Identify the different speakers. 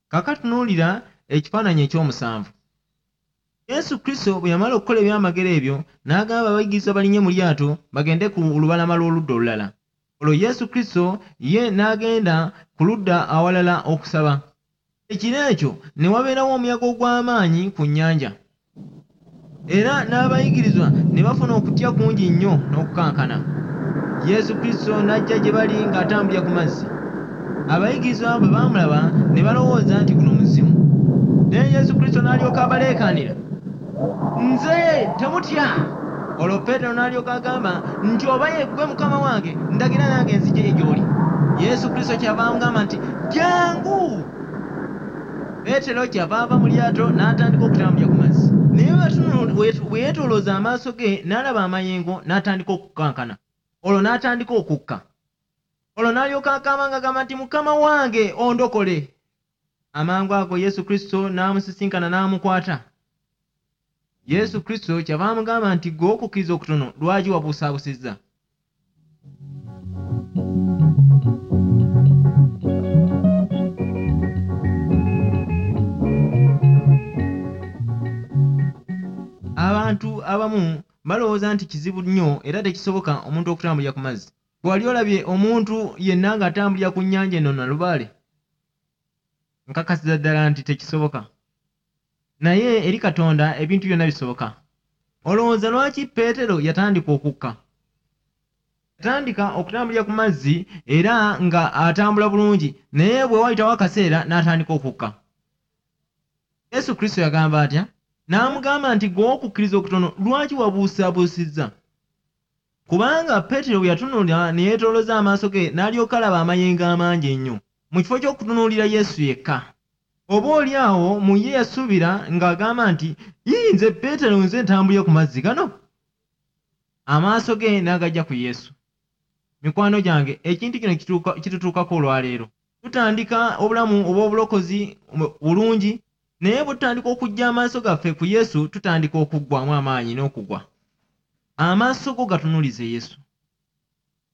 Speaker 1: Kakatunuulira ekifaananyi ekyomusanvu. Yesu Kristo bwe yamala okukola ebyamagero ebyo n'agamba abayigirizwa balinye mu lyato bagende ku lubalama lw'oludda olulala. Olwo Yesu Kristo ye n'agenda ku ludda awalala okusaba. Ekiro ekyo ne wabeerawo omuyaga ogw'amaanyi ku nnyanja, era n'abayigirizwa ne bafuna okutya kungi nnyo n'okukankana. Yesu Kristo n'ajja gye bali ng'atambulira ku mazzi. Abayigirizwa bwe baamulaba ne balowooza nti guno muzimu. Naye Yesu Kristo n'alyoka abaleekaanira, nze temutya. Olwo Peetero n'alyoka agamba nti oba ye ggwe Mukama wange, ndagira nange nzije gy'oli. Yesu Kristo kyava amugamba nti jjangu. Peetero kyava ava mu lyato n'atandika okutambulira ku mazzi. Naye bwe yeetoolooza amaaso ge n'alaba amayengo n'atandika okukankana. Olwo n'atandika okukka. Olwo n'alyoka agamba ng'agamba nti Mukama wange ondokole. Amangu ago Yesu Kristo n'amusisinkana n'amukwata. Yesu Kristo kyava amugamba nti ggwe okukkiriza okutono lwaki wabuusaabusizza? Abantu abamu balowooza nti kizibu nnyo era tekisoboka omuntu okutambulira ku mazzi. Wali olabye omuntu yenna ng'atambulira ku nnyanja eno na lubaale? Nkakasiza ddala nti tekisoboka. Naye eri Katonda ebintu byonna bisoboka. Olowooza lwaki Peetero yatandika okukka? Yatandika okutambulira ku mazzi era nga atambula bulungi, naye bwe wayitawo akaseera n'atandika okukka. Yesu Kristo yagamba atya? N'amugamba nti ggwe okukkiriza okutono lwaki wabuusaabuusizza? Kubanga Peetero bwe yatunuulira ne yeetoolooza amaaso ge n'alyoka alaba amayengo amangi ennyo mu kifo ky'okutunuulira Yesu yekka. Oboolyawo mu ye yasuubira ng'agamba nti nze Peetero nze ntambulira ku mazzi gano. Amaaso ge n'agajja ku Yesu. Mikwano gyange, ekintu kino kitutuukako olwaleero. Tutandika obulamu obw'obulokozi bulungi, naye bwe tutandika okujja amaaso gaffe ku Yesu tutandika okuggwaamu amaanyi n'okugwa. Amaaso go gatunuulize Yesu.